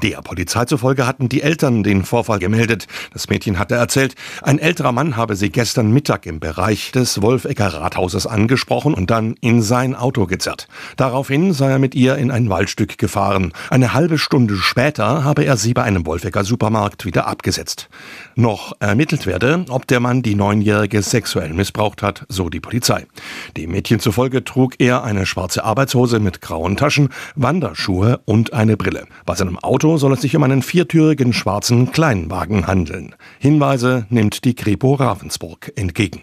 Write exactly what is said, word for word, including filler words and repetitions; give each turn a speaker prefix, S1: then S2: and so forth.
S1: Der Polizei zufolge hatten die Eltern den Vorfall gemeldet. Das Mädchen hatte erzählt, ein älterer Mann habe sie gestern Mittag im Bereich des Wolfegger Rathauses angesprochen und dann in sein Auto gezerrt. Daraufhin sei er mit ihr in ein Waldstück gefahren. Eine halbe Stunde später habe er sie bei einem Wolfegger Supermarkt wieder abgesetzt. Noch ermittelt werde, ob der Mann die Neunjährige sexuell missbraucht hat, so die Polizei. Dem Mädchen zufolge trug er eine schwarze Arbeitshose mit grauen Taschen, Wanderschuhe und eine Brille. Bei seinem Auto soll es sich um einen viertürigen schwarzen Kleinwagen handeln. Hinweise nimmt die Kripo Ravensburg entgegen.